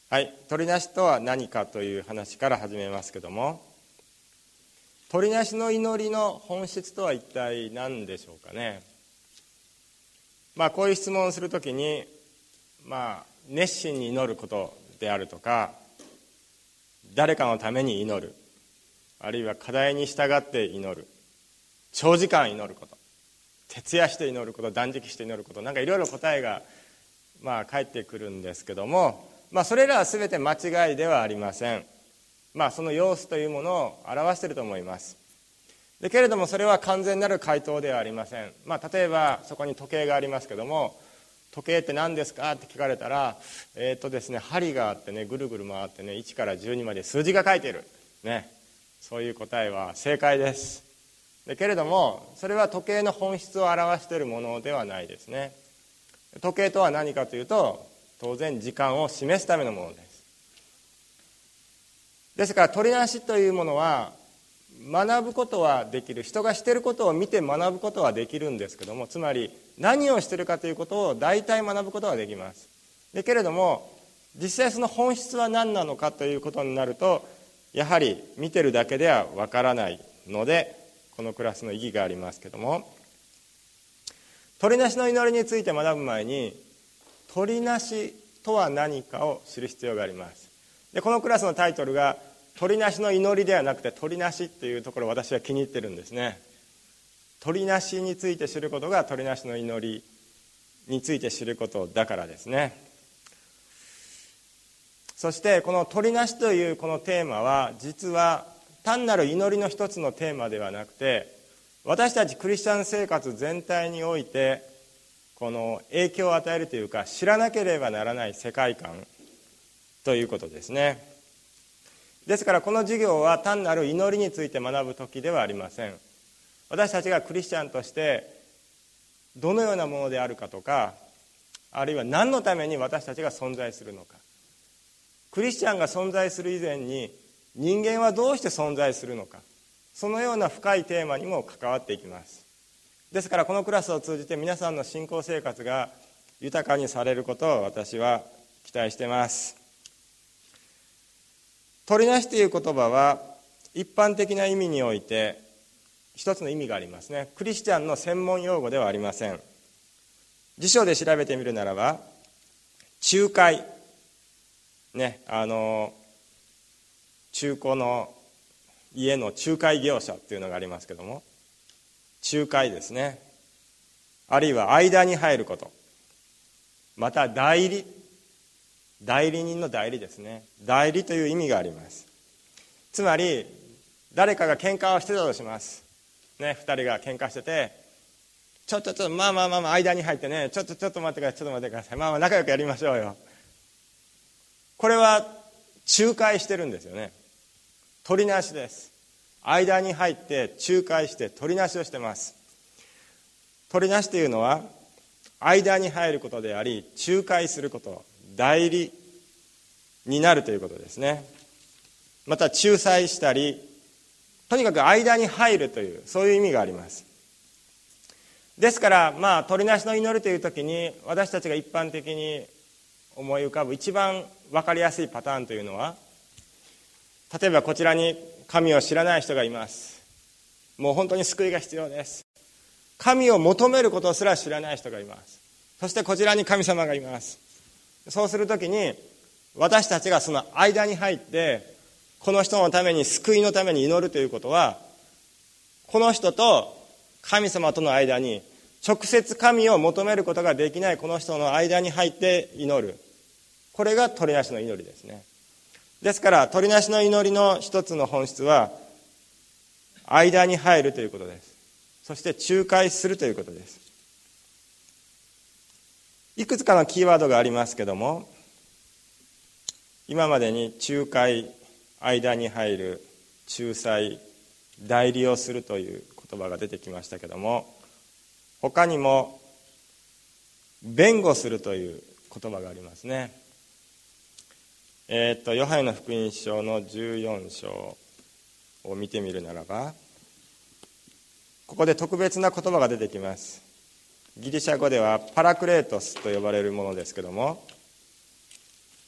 はい、取りなしとは何かという話から始めますけども、取りなしの祈りの本質とは一体何でしょうかね。こういう質問をするときに、熱心に祈ることであるとか、誰かのために祈る、あるいは課題に従って祈る、長時間祈ること、徹夜して祈ること、断食して祈ること、いろいろ答えが返ってくるんですけども、それらは全て間違いではありません。その様子というものを表していると思います。けれどもそれは完全なる回答ではありません。例えばそこに時計がありますけども、時計って何ですかって聞かれたら、ですね、針があってね、ぐるぐる回ってね、1から12まで数字が書いている、ね、そういう答えは正解です。けれどもそれは時計の本質を表しているものではないですね。時計とは何かというと、当然時間を示すためのものです。ですから取りなしというものは学ぶことはできる、人がしていることを見て学ぶことはできるんですけども、つまり何をしているかということを大体学ぶことはできます。けれども実際その本質は何なのかということになると、やはり見てるだけではわからないので、このクラスの意義がありますけども、取りなしの祈りについて学ぶ前に、取りなしとは何かを知る必要があります。このクラスのタイトルが取りなしの祈りではなくて、取りなしっていうところを私は気に入ってるんですね。取りなしについて知ることが取りなしの祈りについて知ることだからですね。そしてこの取りなしというこのテーマは、実は単なる祈りの一つのテーマではなくて、私たちクリスチャン生活全体においてこの影響を与えるというか、知らなければならない世界観ということですね。ですからこの授業は単なる祈りについて学ぶ時ではありません。私たちがクリスチャンとしてどのようなものであるかとか、あるいは何のために私たちが存在するのか、クリスチャンが存在する以前に人間はどうして存在するのか、そのような深いテーマにも関わっていきます。ですからこのクラスを通じて皆さんの信仰生活が豊かにされることを私は期待しています。取りなしという言葉は一般的な意味において一つの意味がありますね。クリスチャンの専門用語ではありません。辞書で調べてみるならば、仲介ね、中古の家の仲介業者っていうのがありますけども、仲介ですね。あるいは間に入ること、また代理人の代理ですね。代理という意味があります。つまり誰かが喧嘩をしてたとします、ね、2人が喧嘩してて、ちょっと間に入ってね、ちょっと待ってください、仲良くやりましょうよ。これは仲介してるんですよね。取りなしです。間に入って仲介して取りなしをしてます。取りなしというのは間に入ることであり、仲介すること、代理になるということですね。また仲裁したり、とにかく間に入るという、そういう意味があります。ですから取りなしの祈りという時に私たちが一般的に思い浮かぶ一番分かりやすいパターンというのは、例えばこちらに神を知らない人がいます。もう本当に救いが必要です。神を求めることすら知らない人がいます。そしてこちらに神様がいます。そうするときに私たちがその間に入ってこの人のために、救いのために祈るということは、この人と神様との間に直接神を求めることができないこの人の間に入って祈る、これが取りなしの祈りですね。ですから取りなしの祈りの一つの本質は間に入るということです。そして仲介するということです。いくつかのキーワードがありますけども、今までに仲介、間に入る、仲裁、代理をするという言葉が出てきましたけども、他にも弁護するという言葉がありますね。ヨハネの福音書の14章を見てみるならば、ここで特別な言葉が出てきます。ギリシャ語ではパラクレートスと呼ばれるものですけども、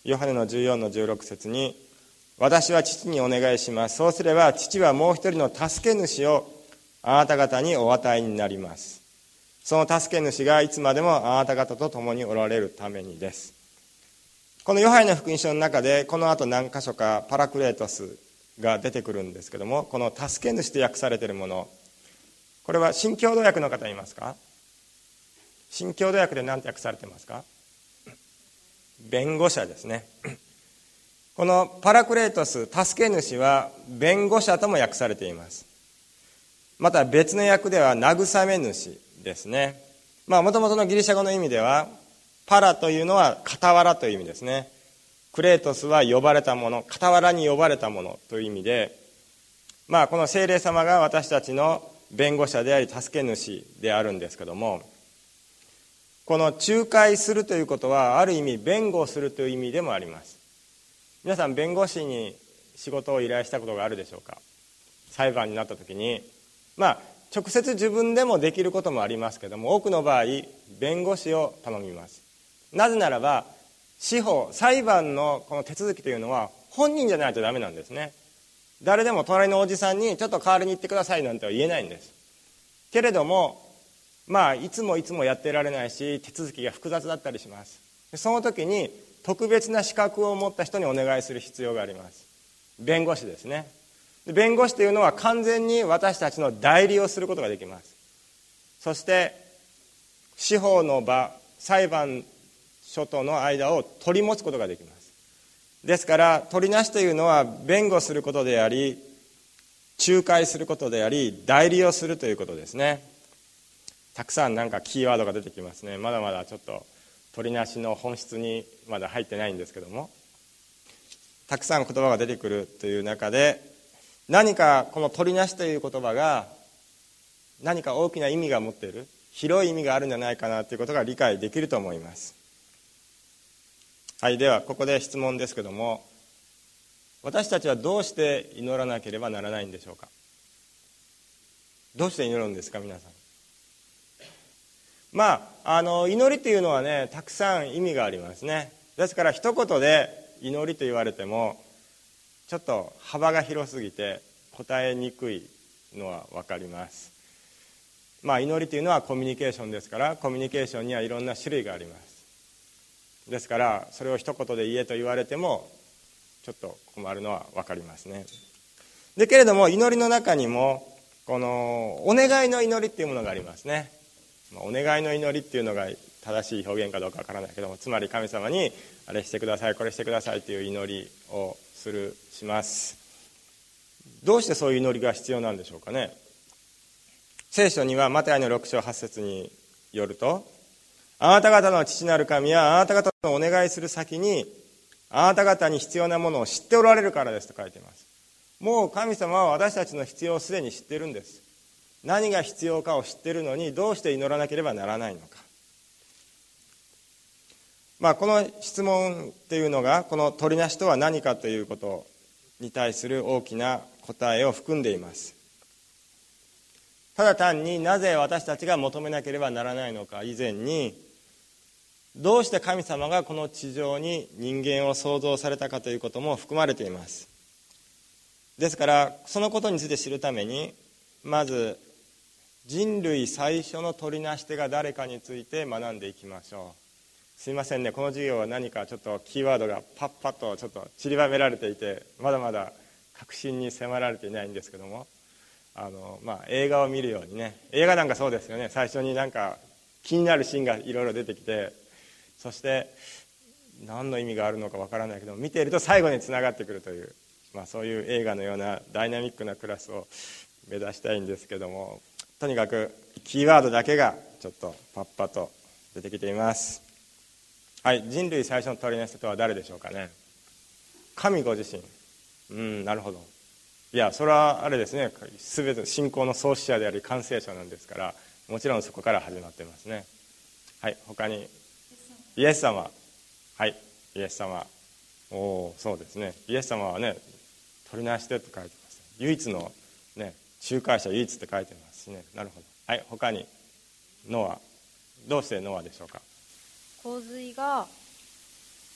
ヨハネの14の16節に、私は父にお願いします。そうすれば父はもう一人の助け主をあなた方にお与えになります。その助け主がいつまでもあなた方と共におられるためにです。このヨハネの福音書の中でこの後何箇所かパラクレートスが出てくるんですけども、この助け主と訳されているもの、これは新共同訳の方いますか？新共同訳で何て訳されてますか？弁護者ですね。このパラクレートス、助け主は弁護者とも訳されています。また別の訳では慰め主ですね。もともとのギリシャ語の意味では、パラというのは傍らという意味ですね。クレートスは呼ばれたもの、傍らに呼ばれたものという意味で、この聖霊様が私たちの弁護者であり助け主であるんですけども、この仲介するということはある意味弁護をするという意味でもあります。皆さん弁護士に仕事を依頼したことがあるでしょうか？裁判になった時に直接自分でもできることもありますけども、多くの場合弁護士を頼みます。なぜならば司法、裁判のこの手続きというのは本人じゃないとダメなんですね。誰でも隣のおじさんにちょっと代わりに行ってくださいなんては言えないんです。けれどもいつもやってられないし、手続きが複雑だったりします。その時に特別な資格を持った人にお願いする必要があります。弁護士ですね。弁護士というのは完全に私たちの代理をすることができます。そして司法の場、裁判所との間を取り持つことができます。ですから取りなしというのは弁護することであり、仲介することであり、代理をするということですね。たくさんキーワードが出てきますね。まだまだちょっと取りなしの本質にまだ入ってないんですけども、たくさん言葉が出てくるという中で、何かこの取りなしという言葉が何か大きな意味が持っている、広い意味があるんじゃないかなということが理解できると思います。はい、ではここで質問ですけども、私たちはどうして祈らなければならないんでしょうか？どうして祈るんですか、皆さん。祈りというのはね、たくさん意味がありますね。ですから一言で祈りと言われてもちょっと幅が広すぎて答えにくいのは分かります。祈りというのはコミュニケーションですから、コミュニケーションにはいろんな種類があります。ですからそれを一言で言えと言われてもちょっと困るのは分かりますね。けれども祈りの中にもこのお願いの祈りっていうものがありますね。お願いの祈りっていうのが正しい表現かどうかわからないけども、つまり神様にあれしてください、これしてくださいという祈りをします。どうしてそういう祈りが必要なんでしょうかね。聖書にはマタイの6章8節によると、あなた方の父なる神はあなた方のお願いする先にあなた方に必要なものを知っておられるからですと書いています。もう神様は私たちの必要をすでに知っているんです。何が必要かを知っているのにどうして祈らなければならないのか。この質問というのがこの取りなしとは何かということに対する大きな答えを含んでいます。ただ単になぜ私たちが求めなければならないのか以前に、どうして神様がこの地上に人間を創造されたかということも含まれています。ですからそのことについて知るために、まず人類最初の取りなし手が誰かについて学んでいきましょう。すいませんね、この授業は何かちょっとキーワードがパッパッとちょっと散りばめられていて、まだまだ確信に迫られていないんですけども、映画を見るようにね、映画なんかそうですよね。最初に気になるシーンがいろいろ出てきて、そして何の意味があるのかわからないけど見ていると最後につながってくるという、そういう映画のようなダイナミックなクラスを目指したいんですけども、とにかくキーワードだけがちょっとパッパと出てきています。はい、人類最初の取りなしとは誰でしょうかね。神ご自身。なるほど。いや、それはあれですね、全て信仰の創始者であり完成者なんですから、もちろんそこから始まってますね。はい、他にイエス様。はい、イエス様。そうですね、イエス様はね、取りなしてって書いてます。唯一のね、仲介者唯一って書いてますしね。なるほど。はい、他にノア。どうしてノアでしょうか。 洪水が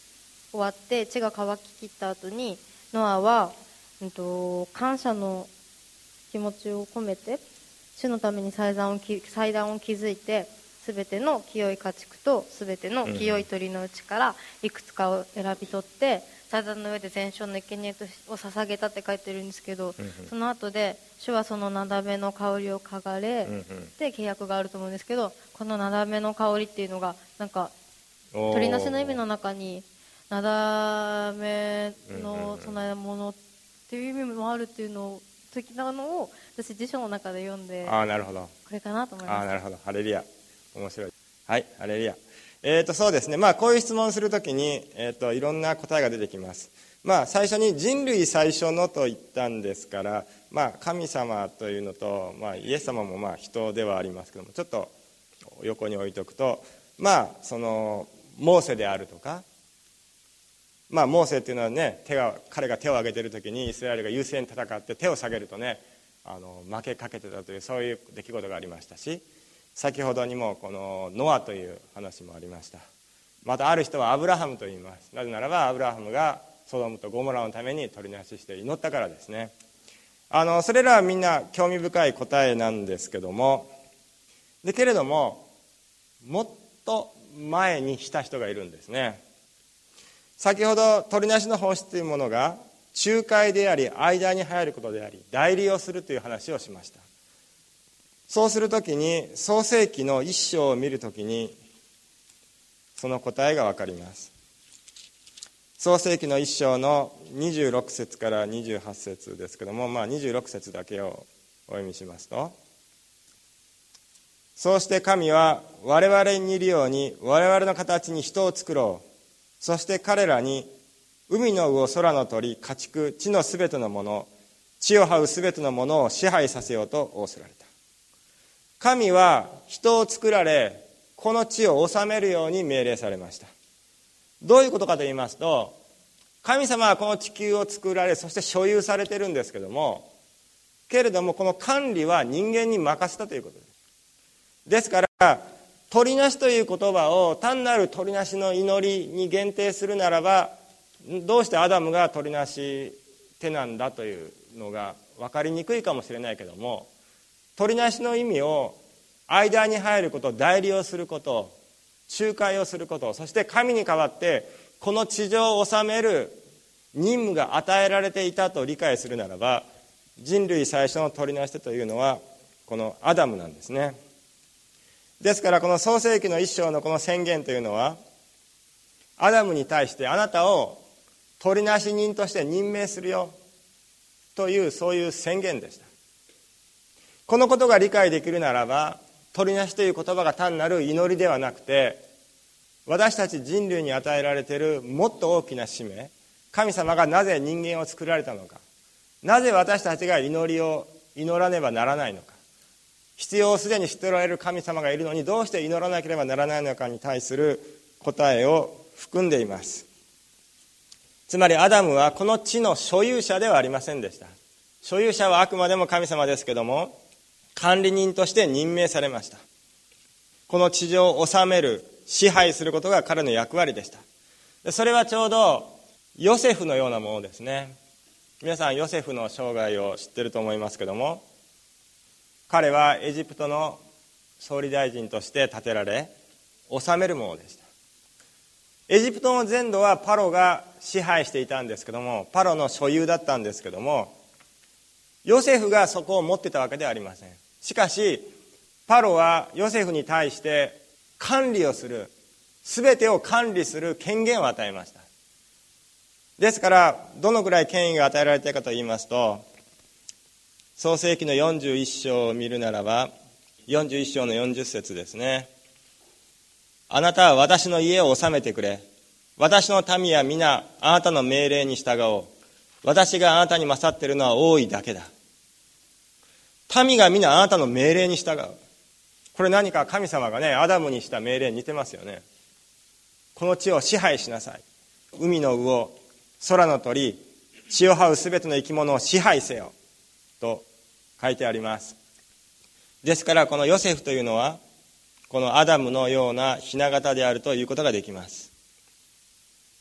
終わって地が乾ききった後に、ノアは、感謝の気持ちを込めて主のために祭壇を築いて、すべての清い家畜とすべての清い鳥のうちからいくつかを選び取って祭壇の上で全焼の生贄を捧げたって書いてるんですけど、その後で主はそのなだめの香りを嗅がれで契約があると思うんですけど、このなだめの香りっていうのがなんか鳥なしの意味の中になだめの供え物っていう意味もあるっていうの的なのを私辞書の中で読んで、 なるほど、 これかなと思いました。 なるほど、ハレルヤ、面白い。はい、ハレルヤ。そうですね、こういう質問するときに、いろんな答えが出てきます。最初に人類最初のと言ったんですから、神様というのと、イエス様も人ではありますけども、ちょっと横に置いとくと、そのモーセであるとか、モーセっていうのはね、彼が手を挙げているときにイスラエルが優勢に戦って手を下げるとね、負けかけてたというそういう出来事がありましたし、先ほどにもこのノアという話もありました。またある人はアブラハムと言います。なぜならばアブラハムがソドムとゴモラのために取りなしして祈ったからですね。それらはみんな興味深い答えなんですけども、けれどももっと前にした人がいるんですね。先ほど取りなしの奉仕というものが仲介であり、間に入ることであり、代理をするという話をしました。そうするときに創世記の一章を見るときにその答えが分かります。創世記の一章の26節から28節ですけども、26節だけをお読みしますと、そうして神は我々にいるように我々の形に人を作ろう。そして彼らに海の魚、空の鳥、家畜、地のすべてのもの、地を這うすべてのものを支配させようと仰せられた。神は人を作られ、この地を治めるように命令されました。どういうことかと言いますと、神様はこの地球を作られ、そして所有されているんですけども、けれどもこの管理は人間に任せたということです。ですから取りなしという言葉を単なる取りなしの祈りに限定するならば、どうしてアダムが取りなし手なんだというのが分かりにくいかもしれないけども、取りなしの意味を間に入ること、代理をすること、仲介をすること、そして神に代わってこの地上を治める任務が与えられていたと理解するならば、人類最初の取りなし手というのはこのアダムなんですね。ですからこの創世記の一章のこの宣言というのは、アダムに対してあなたを取りなし人として任命するよという、そういう宣言でした。このことが理解できるならば、取りなしという言葉が単なる祈りではなくて、私たち人類に与えられているもっと大きな使命、神様がなぜ人間を作られたのか、なぜ私たちが祈りを祈らねばならないのか、必要をすでに知っておられる神様がいるのにどうして祈らなければならないのかに対する答えを含んでいます。つまりアダムはこの地の所有者ではありませんでした。所有者はあくまでも神様ですけども、管理人として任命されました。この地上を治める、支配することが彼の役割でした。それはちょうどヨセフのようなものですね。皆さんヨセフの生涯を知っていると思いますけども、彼はエジプトの総理大臣として立てられ治めるものでした。エジプトの全土はパロが支配していたんですけども、パロの所有だったんですけども、ヨセフがそこを持ってたわけではありません。しかしパロはヨセフに対して管理をする、全てを管理する権限を与えました。ですからどのくらい権威が与えられているかと言いますと、創世記の41章を見るならば、41章の40節ですね。あなたは私の家を治めてくれ。私の民は皆あなたの命令に従おう。私があなたに勝っているのは多いだけだ。民が皆あなたの命令に従う。これ何か神様がね、アダムにした命令に似てますよね。この地を支配しなさい。海の魚、空の鳥、地を這うすべての生き物を支配せよと書いてあります。ですからこのヨセフというのはこのアダムのような雛形であるということができます。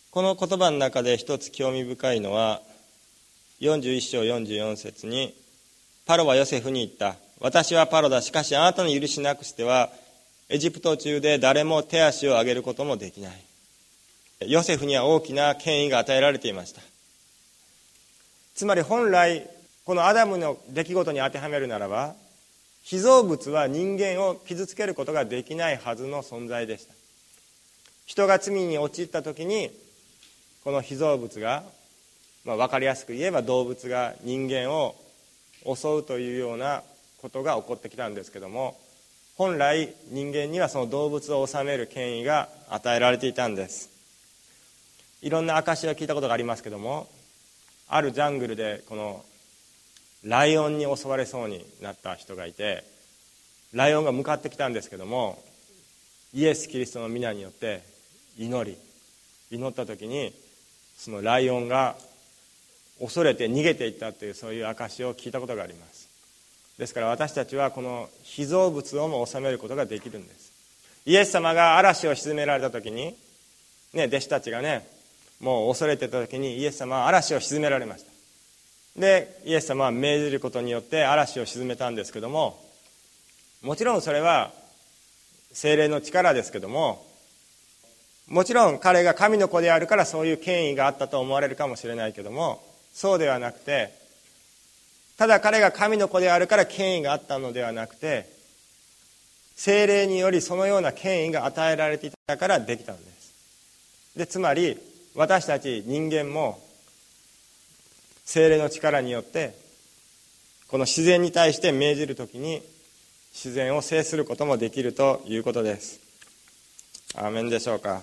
この言葉の中で一つ興味深いのは、41章44節に、パロはヨセフに言った。私はパロだ。しかしあなたの許しなくしては、エジプト中で誰も手足を上げることもできない。ヨセフには大きな権威が与えられていました。つまり本来、このアダムの出来事に当てはめるならば、被造物は人間を傷つけることができないはずの存在でした。人が罪に陥った時に、この被造物が、分かりやすく言えば動物が人間を襲うというようなことが起こってきたんですけども、本来人間にはその動物を治める権威が与えられていたんです。いろんな証を聞いたことがありますけども、あるジャングルでこのライオンに襲われそうになった人がいて、ライオンが向かってきたんですけども、イエス・キリストの皆によって祈った時に、そのライオンが恐れて逃げていったという、そういう証を聞いたことがあります。ですから私たちはこの被造物をも治めることができるんです。イエス様が嵐を鎮められた時に、弟子たちがもう恐れていた時にイエス様は嵐を鎮められました。でイエス様は命じることによって嵐を鎮めたんですけども、もちろんそれは聖霊の力ですけども、もちろん彼が神の子であるからそういう権威があったと思われるかもしれないけども、そうではなくて、ただ彼が神の子であるから権威があったのではなくて、聖霊によりそのような権威が与えられていたからできたんです。でつまり私たち人間も聖霊の力によってこの自然に対して命じるときに自然を制することもできるということです。アーメンでしょうか。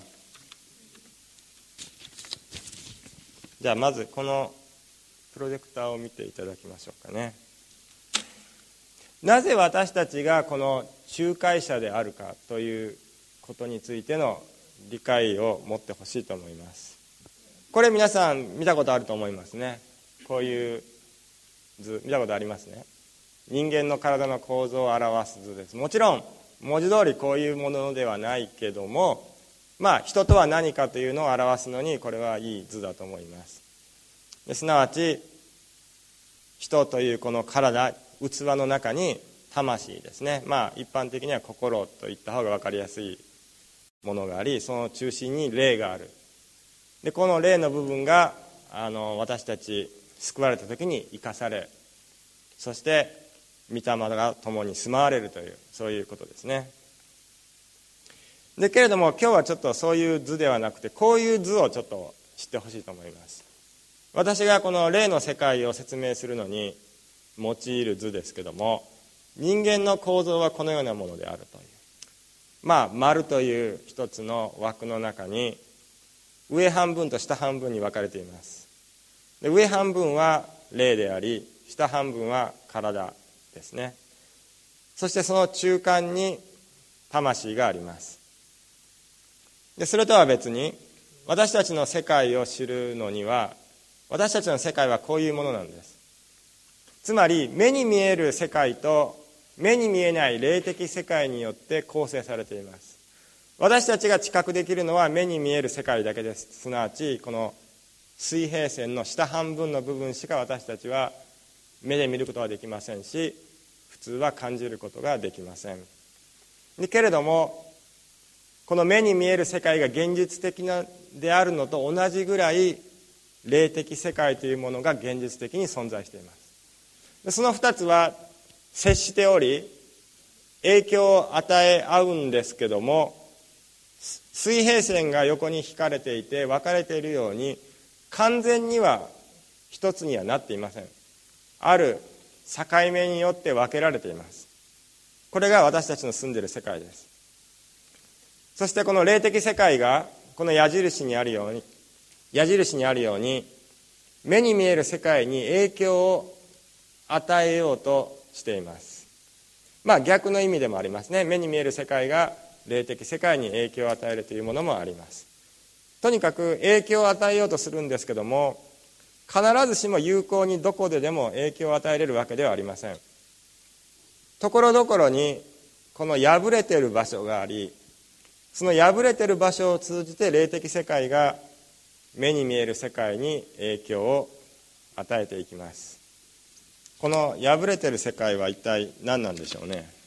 じゃあまずこのプロジェクターを見ていただきましょうかね。なぜ私たちがこの仲介者であるかということについての理解を持ってほしいと思います。これ皆さん見たことあると思いますね。こういう図見たことありますね。人間の体の構造を表す図です。もちろん文字通りこういうものではないけども、人とは何かというのを表すのにこれはいい図だと思います。すなわち人というこの体、器の中に魂ですね、一般的には心と言った方が分かりやすいものがあり、その中心に霊がある。でこの霊の部分が私たち救われた時に生かされ、そして御霊が共に住まわれるという、そういうことですね。でけれども今日はちょっとそういう図ではなくて、こういう図をちょっと知ってほしいと思います。私がこの霊の世界を説明するのに用いる図ですけども、人間の構造はこのようなものであるという、丸という一つの枠の中に上半分と下半分に分かれています。で上半分は霊であり、下半分は体ですね。そしてその中間に魂があります。でそれとは別に私たちの世界を知るのには、私たちの世界はこういうものなんです。つまり目に見える世界と目に見えない霊的世界によって構成されています。私たちが知覚できるのは目に見える世界だけです。すなわちこの水平線の下半分の部分しか私たちは目で見ることはできませんし、普通は感じることができません。けれどもこの目に見える世界が現実的であるのと同じぐらい霊的世界というものが現実的に存在しています。その2つは接しており影響を与え合うんですけども、水平線が横に引かれていて分かれているように完全には一つにはなっていません。ある境目によって分けられています。これが私たちの住んでいる世界です。そしてこの霊的世界がこの矢印にあるように目に見える世界に影響を与えようとしています。逆の意味でもありますね。目に見える世界が霊的世界に影響を与えるというものもあります。とにかく影響を与えようとするんですけども、必ずしも有効にどこででも影響を与えれるわけではありません。ところどころにこの破れている場所があり、その破れている場所を通じて霊的世界が目に見える世界に影響を与えていきます。この破れている世界は一体何なんでしょうね。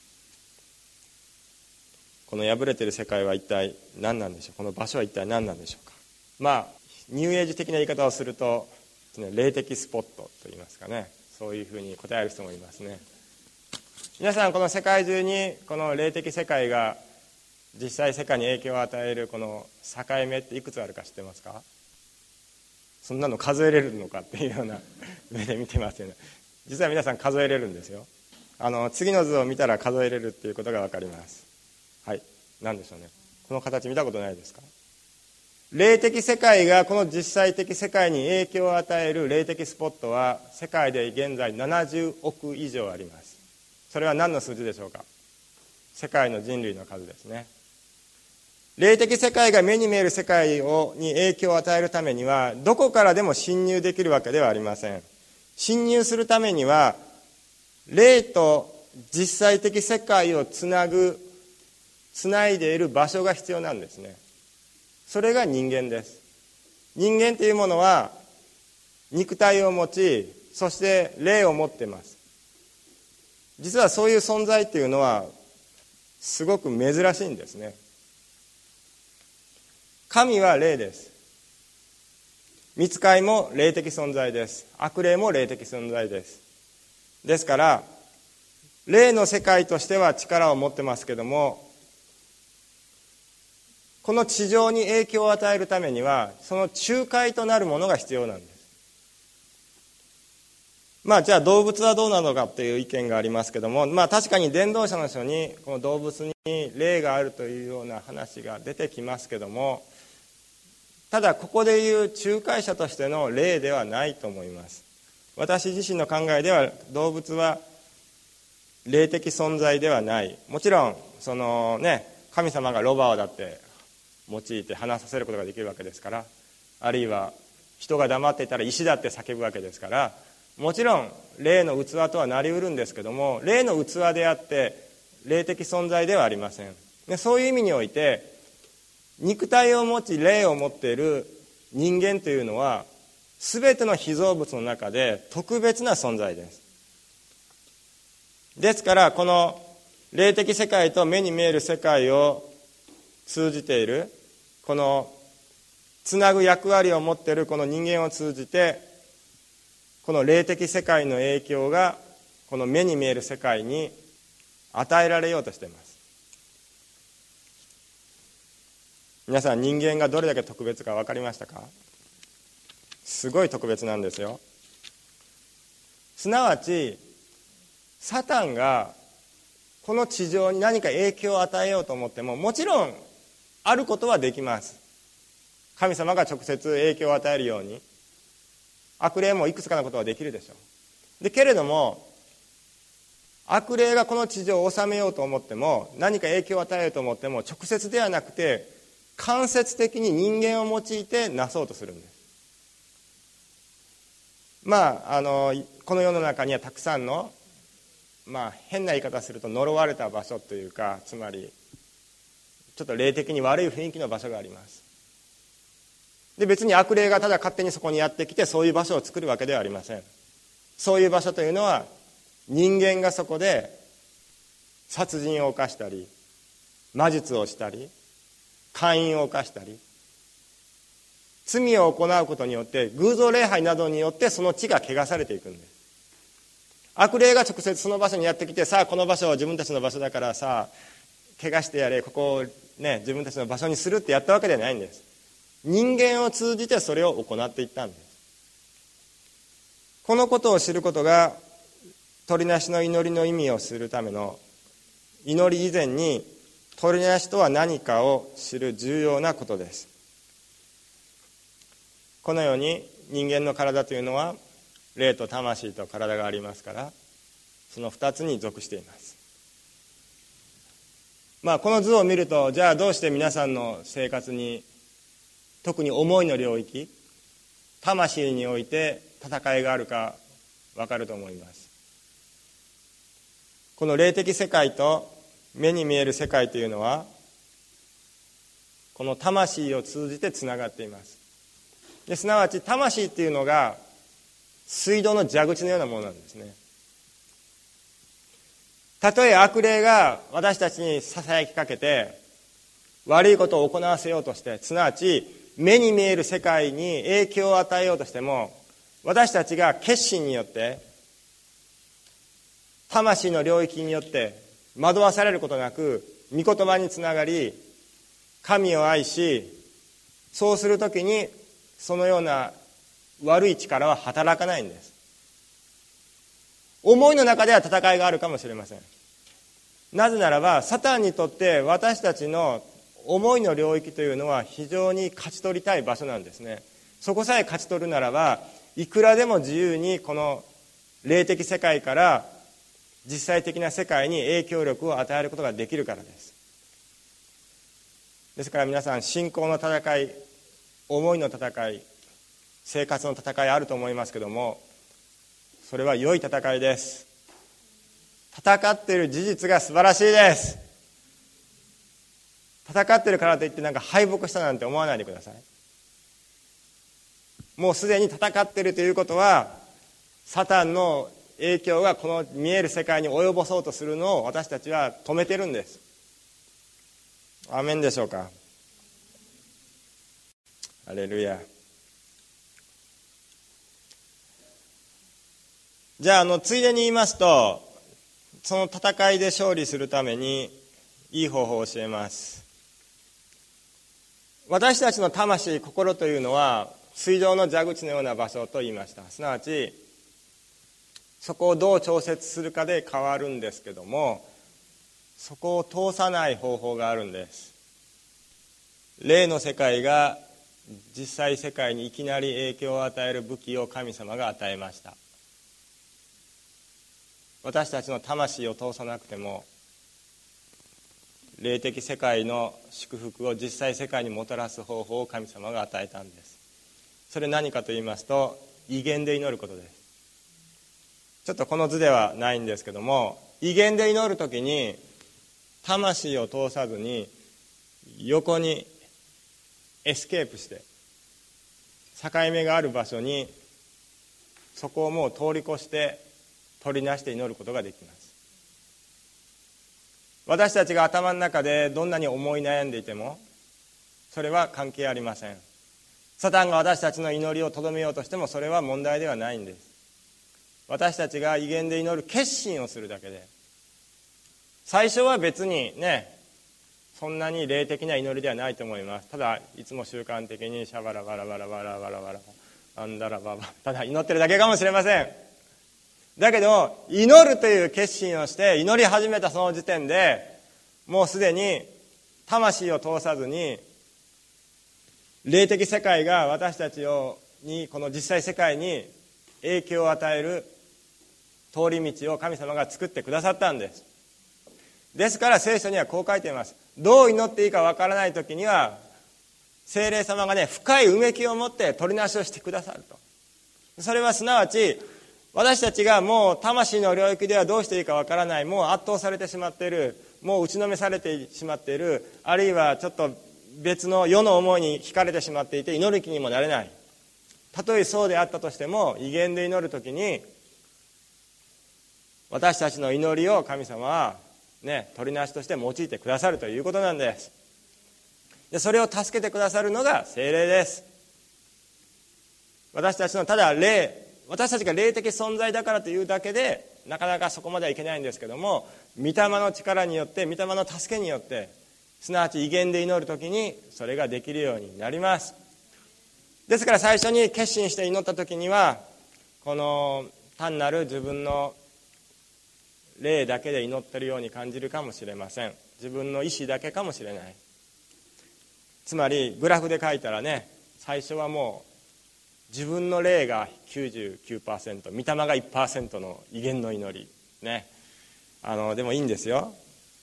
この破れている世界は一体何なんでしょう。この場所は一体何なんでしょうか。ニューエイジ的な言い方をすると、霊的スポットといいますかね、そういうふうに答える人もいますね。皆さん、この世界中にこの霊的世界が実際世界に影響を与えるこの境目っていくつあるか知ってますか。そんなの数えれるのかっていうような目で見てますよね。実は皆さん数えれるんですよ。次の図を見たら数えれるっていうことが分かります。はい、何でしょうね。この形見たことないですか。霊的世界がこの実際的世界に影響を与える霊的スポットは世界で現在70億以上あります。それは何の数字でしょうか。世界の人類の数ですね。霊的世界が目に見える世界に影響を与えるためにはどこからでも侵入できるわけではありません。侵入するためには霊と実際的世界をつないでいる場所が必要なんですね。それが人間です。人間というものは肉体を持ち、そして霊を持っています。実はそういう存在というのはすごく珍しいんですね。神は霊です。御使いも霊的存在です。悪霊も霊的存在です。ですから霊の世界としては力を持ってますけども、この地上に影響を与えるためにはその仲介となるものが必要なんです。じゃあ動物はどうなのかという意見がありますけども、確かに伝道者の書にこの動物に霊があるというような話が出てきますけども、ただここでいう仲介者としての霊ではないと思います。私自身の考えでは動物は霊的存在ではない。もちろん神様がロバをだって用いて話させることができるわけですから、あるいは人が黙っていたら石だって叫ぶわけですから、もちろん霊の器とはなりうるんですけども、霊の器であって霊的存在ではありません。でそういう意味において肉体を持ち霊を持っている人間というのは全ての被造物の中で特別な存在です。ですからこの霊的世界と目に見える世界を通じているこのつなぐ役割を持っているこの人間を通じて、この霊的世界の影響がこの目に見える世界に与えられようとしています。皆さん、人間がどれだけ特別か分かりましたか。すごい特別なんですよ。すなわちサタンがこの地上に何か影響を与えようと思っても、もちろんあることはできます。神様が直接影響を与えるように悪霊もいくつかのことはできるでしょう。けれども悪霊がこの地上を治めようと思っても、何か影響を与えようと思っても直接ではなくて間接的に人間を用いてなそうとするんです。この世の中にはたくさんの変な言い方すると呪われた場所というか、つまりちょっと霊的に悪い雰囲気の場所があります。で別に悪霊がただ勝手にそこにやってきてそういう場所を作るわけではありません。そういう場所というのは人間がそこで殺人を犯したり魔術をしたり姦淫を犯したり罪を行うことによって偶像礼拝などによってその地が汚されていくんです。悪霊が直接その場所にやってきて、さあこの場所は自分たちの場所だからさあ汚してやれ、ここを自分たちの場所にするってやったわけではないんです。人間を通じてそれを行っていったんです。このことを知ることが取りなしの祈りの意味をするための、祈り以前に取りなしとは何かを知る重要なことです。このように人間の体というのは霊と魂と体がありますから、その2つに属しています。この図を見ると、じゃあどうして皆さんの生活に特に思いの領域、魂において戦いがあるか分かると思います。この霊的世界と目に見える世界というのはこの魂を通じてつながっています。 すなわち魂っていうのが水道の蛇口のようなものなんですね。たとえ悪霊が私たちにささやきかけて悪いことを行わせようとして、すなわち目に見える世界に影響を与えようとしても、私たちが決心によって魂の領域によって惑わされることなく御言葉につながり神を愛し、そうするときにそのような悪い力は働かないんです。思いの中では戦いがあるかもしれません。なぜならばサタンにとって私たちの思いの領域というのは非常に勝ち取りたい場所なんですね。そこさえ勝ち取るならばいくらでも自由にこの霊的世界から実際的な世界に影響力を与えることができるからです。ですから皆さん、信仰の戦い、思いの戦い、生活の戦いあると思いますけども、それは良い戦いです。戦っている事実が素晴らしいです。戦っているからといってなんか敗北したなんて思わないでください。もうすでに戦っているということは、サタンの影響がこの見える世界に及ぼそうとするのを私たちは止めてるんです。アーメンでしょうか。ハレルヤ。じゃあ、ついでに言いますと、その戦いで勝利するためにいい方法を教えます。私たちの魂、心というのは水道の蛇口のような場所と言いました。すなわちそこをどう調節するかで変わるんですけども、そこを通さない方法があるんです。霊の世界が実際世界にいきなり影響を与える武器を神様が与えました。私たちの魂を通さなくても霊的世界の祝福を実際世界にもたらす方法を神様が与えたんです。それ何かと言いますと、異言で祈ることです。ちょっとこの図ではないんですけども、異言で祈るときに魂を通さずに横にエスケープして境目がある場所に、そこをもう通り越して取りなして祈ることができます。私たちが頭の中でどんなに思い悩んでいてもそれは関係ありません。サタンが私たちの祈りをとどめようとしてもそれは問題ではないんです。私たちが異言で祈る決心をするだけで、最初は別にね、そんなに霊的な祈りではないと思います。ただいつも習慣的にシャバラバラバラバラバラバラアンダラババ、ただ祈ってるだけかもしれません。だけど祈るという決心をして祈り始めたその時点で、もうすでに魂を通さずに霊的世界が私たちにこの実際世界に影響を与える通り道を神様が作ってくださったんです。ですから聖書にはこう書いています。どう祈っていいかわからない時には聖霊様がね、深いうめきを持って取りなしをしてくださると。それはすなわち私たちがもう魂の領域ではどうしていいかわからない、もう圧倒されてしまっている、もう打ちのめされてしまっている、あるいはちょっと別の世の思いに惹かれてしまっていて祈る気にもなれない、たとえそうであったとしても異言で祈るときに私たちの祈りを神様はね、取りなしとして用いてくださるということなんです。でそれを助けてくださるのが聖霊です。私たちのただ私たちが霊的存在だからというだけでなかなかそこまではいけないんですけども、御霊の力によって、御霊の助けによって、すなわち異言で祈るときにそれができるようになります。ですから最初に決心して祈ったときには、この単なる自分の霊だけで祈っているように感じるかもしれません。自分の意志だけかもしれない。つまりグラフで書いたらね、最初はもう自分の霊が 99%、 御霊が 1% の異言の祈りね。でもいいんですよ。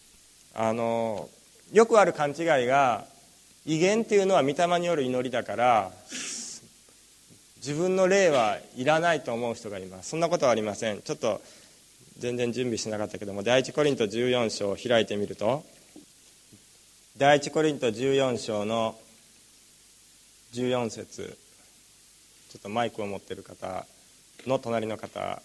よくある勘違いが、異言っていうのは御霊による祈りだから自分の霊はいらないと思う人がいます。そんなことはありません。ちょっと全然準備しなかったけども、第一コリント14章を開いてみると、第一コリント14章の14節、 ちょっとマイクを持っている方の隣の方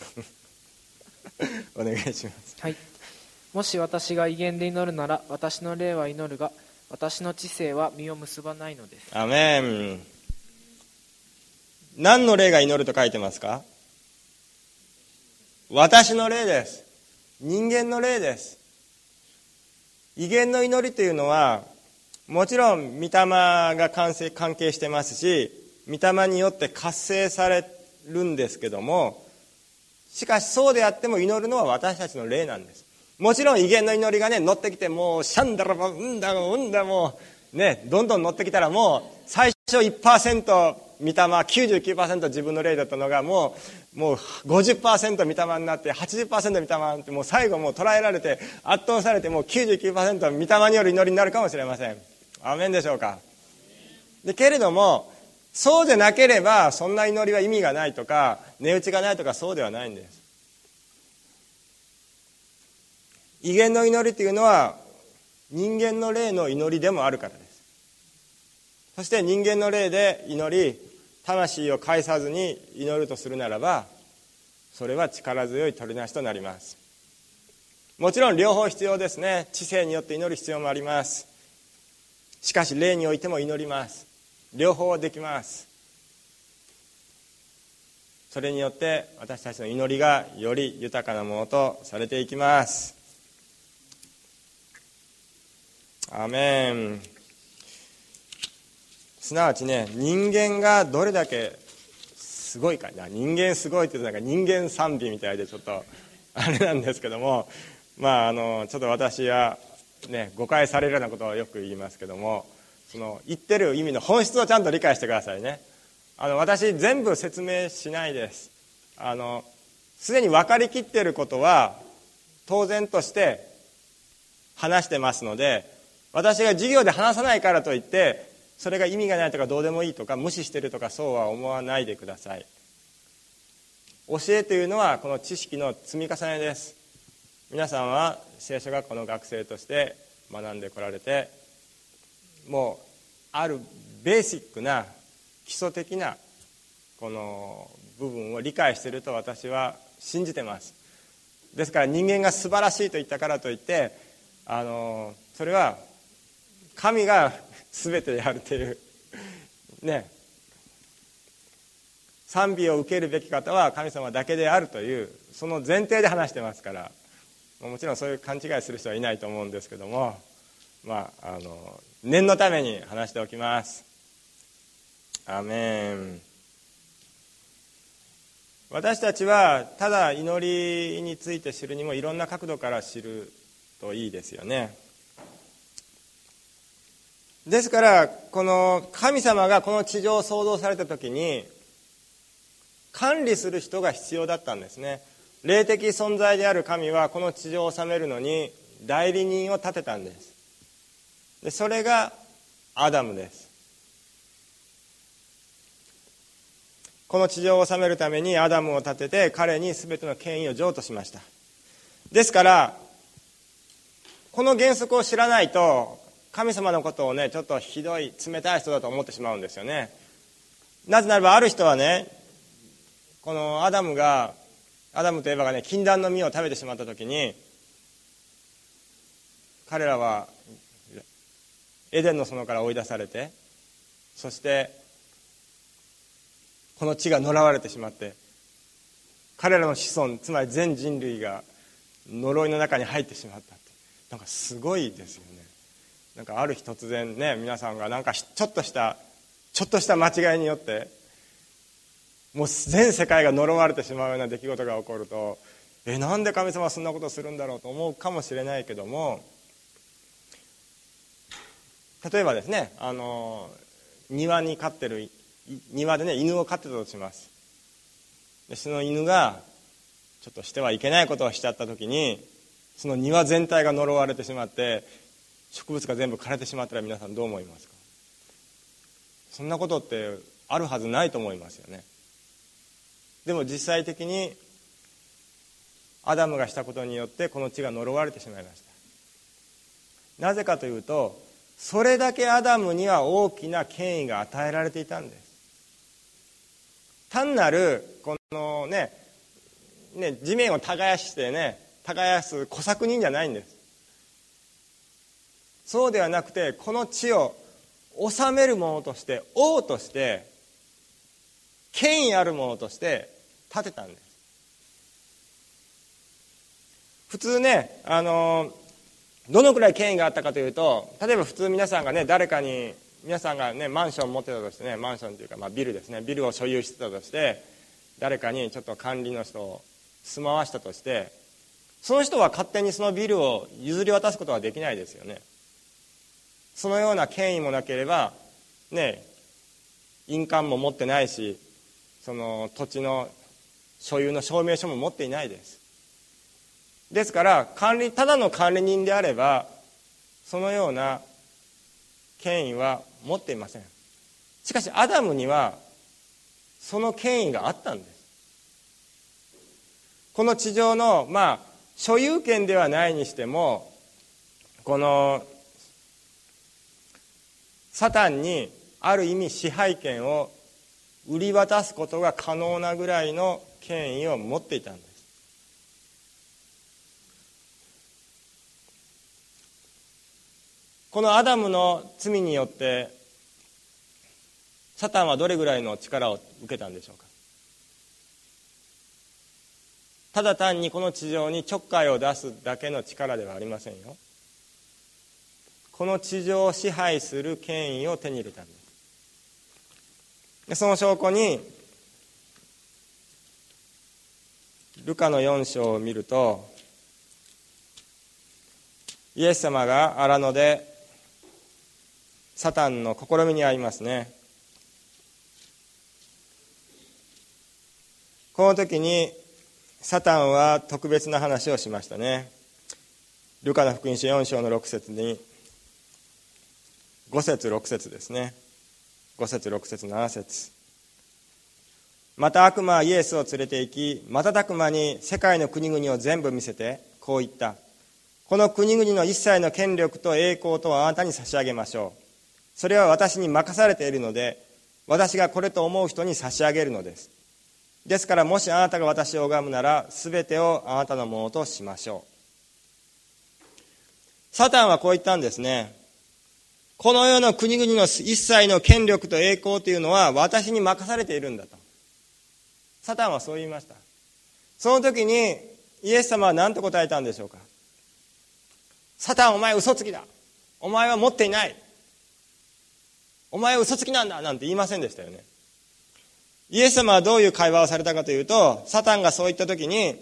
お願いします。 はい。もし私が威厳で祈るなら、私の霊は祈るが、私の知性は実を結ばないのです。 アメン。何の霊が祈ると書いてますか？私の霊です。人間の霊です。威厳の祈りというのは、もちろん御霊が関係してますし、御霊によって活性されるんですけども、しかしそうであっても祈るのは私たちの霊なんです。もちろん威厳の祈りがね、乗ってきて、もうシャンダラバうんだもうね、どんどん乗ってきたら、もう最初 1% 御霊 99% 自分の霊だったのがもう 50% 御霊になって 80% 御霊になって、もう最後もう捉えられて圧倒されて、もう 99% 御霊による祈りになるかもしれません。アーメンでしょうか。でけれども、そうでなければそんな祈りは意味がないとか値打ちがないとか、そうではないんです。威厳の祈りというのは人間の霊の祈りでもあるからです。そして人間の霊で祈り、魂を介さずに祈るとするならば、それは力強い取りなしとなります。もちろん両方必要ですね。知性によって祈る必要もあります。しかし霊においても祈ります。両方できます。それによって私たちの祈りがより豊かなものとされていきます。アーメン。すなわちね、人間がどれだけすごいかな、人間すごいってなんか人間賛美みたいでちょっとあれなんですけども、ちょっと私はね、誤解されるようなことをよく言いますけども、その言ってる意味の本質をちゃんと理解してくださいね。私全部説明しないです。すでに分かりきっていることは当然として話してますので、私が授業で話さないからといってそれが意味がないとかどうでもいいとか無視してるとか、そうは思わないでください。教えというのはこの知識の積み重ねです。皆さんは聖書学校の学生として学んでこられて、もうあるベーシックな基礎的なこの部分を理解していると私は信じてます。ですから人間が素晴らしいと言ったからといってそれは神が全てであるというね、賛美を受けるべき方は神様だけであるというその前提で話してますから、もちろんそういう勘違いする人はいないと思うんですけども、念のために話しておきます。アーメン。私たちはただ祈りについて知るにもいろんな角度から知るといいですよね。ですからこの神様がこの地上を創造された時に管理する人が必要だったんですね。霊的存在である神はこの地上を治めるのに代理人を立てたんです。でそれがアダムです。この地上を治めるためにアダムを立てて彼に全ての権威を譲渡しました。ですからこの原則を知らないと神様のことをね、ちょっとひどい冷たい人だと思ってしまうんですよね。なぜならばある人はね、このアダムとエヴァがね、禁断の実を食べてしまった時に、彼らはエデンの園から追い出されて、そしてこの地が呪われてしまって、彼らの子孫、つまり全人類が呪いの中に入ってしまったって、なんかすごいですよね。なんかある日突然ね、皆さんがなんかちょっとした間違いによってもう全世界が呪われてしまうような出来事が起こると、なんで神様はそんなことをするんだろうと思うかもしれないけども、例えばですね、庭でね、犬を飼ってたとします。でその犬がちょっとしてはいけないことをしちゃった時に、その庭全体が呪われてしまって植物が全部枯れてしまったら皆さんどう思いますか？そんなことってあるはずないと思いますよね。でも実際的にアダムがしたことによってこの地が呪われてしまいました。なぜかというと、それだけアダムには大きな権威が与えられていたんです。 単なるこの地面を耕して耕す小作人じゃないんです。そうではなくて、この地を治めるものとして、王として権威あるものとして建てたんです。普通どのくらい権威があったかというと、例えば普通皆さんが皆さんがマンション持ってたとしてマンションというかビルですね、ビルを所有してたとして、誰かにちょっと管理の人を住まわしたとして、その人は勝手にそのビルを譲り渡すことはできないですよね。そのような権威もなければ印鑑も持ってないし、その土地の所有の証明書も持っていないです。ですからただの管理人であればそのような権威は持っていません。しかしアダムにはその権威があったんです。この地上の所有権ではないにしても、このサタンにある意味支配権を売り渡すことが可能なぐらいの権威を持っていたんです。このアダムの罪によってサタンはどれぐらいの力を受けたんでしょうか。ただ単にこの地上にちょっかいを出すだけの力ではありませんよ。この地上を支配する権威を手に入れたんです。でその証拠にルカの4章を見ると、イエス様が荒野でサタンの試みに遭いますね。この時にサタンは特別な話をしましたね。ルカの福音書4章の6節に5節6節ですね。5節6節7節。また悪魔はイエスを連れて行き、瞬く間に世界の国々を全部見せてこう言った。この国々の一切の権力と栄光とはあなたに差し上げましょう。それは私に任されているので、私がこれと思う人に差し上げるのです。ですからもしあなたが私を拝むなら、すべてをあなたのものとしましょう。サタンはこう言ったんですね。この世の国々の一切の権力と栄光というのは私に任されているんだと。サタンはそう言いました。その時にイエス様は何と答えたんでしょうか。サタン、お前嘘つきだ。お前は持っていない。お前は嘘つきなんだなんて言いませんでしたよね。イエス様はどういう会話をされたかというと、サタンがそう言った時に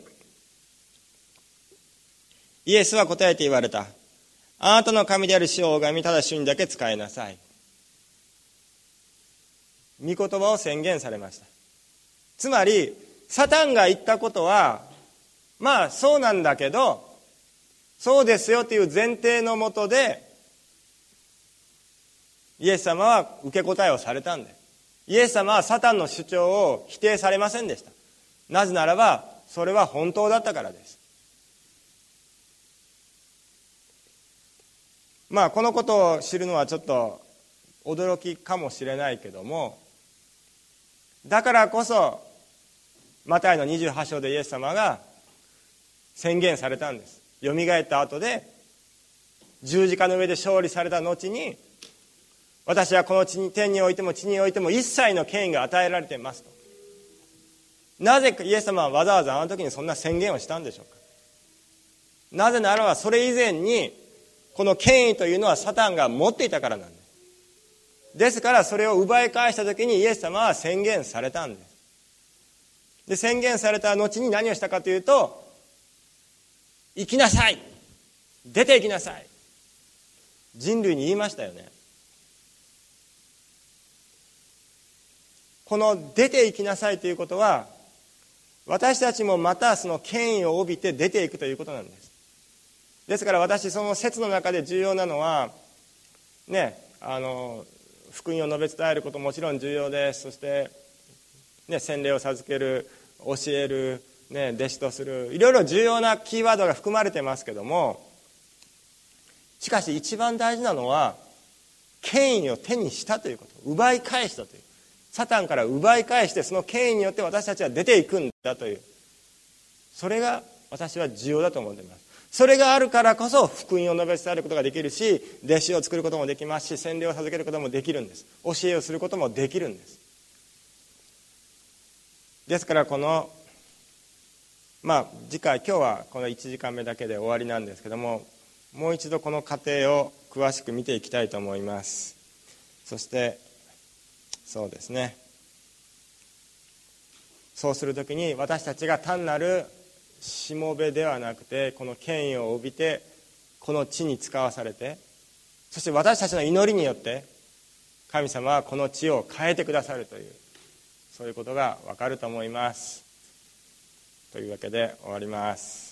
イエスは答えて言われた。あなたの神である主を拝み、ただ主にだけ仕えなさい。御言葉を宣言されました。つまりサタンが言ったことはそうなんだけど、そうですよという前提のもとでイエス様は受け答えをされたんです。イエス様はサタンの主張を否定されませんでした。なぜならばそれは本当だったからです。このことを知るのはちょっと驚きかもしれないけども、だからこそマタイの28章でイエス様が宣言されたんです。よみがえった後で十字架の上で勝利された後に、私はこの天においても地においても一切の権威が与えられていますと。なぜイエス様はわざわざあの時にそんな宣言をしたんでしょうか。なぜならばそれ以前にこの権威というのはサタンが持っていたからなんです。ですからそれを奪い返した時にイエス様は宣言されたんです。で宣言された後に何をしたかというと、行きなさい、出て行きなさい、人類に言いましたよね。この出て行きなさいということは、私たちもまたその権威を帯びて出ていくということなんです。ですから私、その説の中で重要なのは福音を述べ伝えることもちろん重要です。そして洗礼を授ける、教える、弟子とする、いろいろ重要なキーワードが含まれてますけども、しかし一番大事なのは権威を手にしたということ、奪い返したという、 サタンから奪い返して、その権威によって私たちは出ていくんだという、それが私は重要だと思っています。それがあるからこそ福音を述べ伝えることができるし、弟子を作ることもできますし、洗礼を授けることもできるんです。教えをすることもできるんです。ですからこの次回、今日はこの1時間目だけで終わりなんですけども、もう一度この過程を詳しく見ていきたいと思います。そしてそうですね、そうするときに私たちが単なるしもべではなくて、この権威を帯びてこの地に使わされて、そして私たちの祈りによって神様はこの地を変えてくださるという、そういうことが分かると思います。というわけで終わります。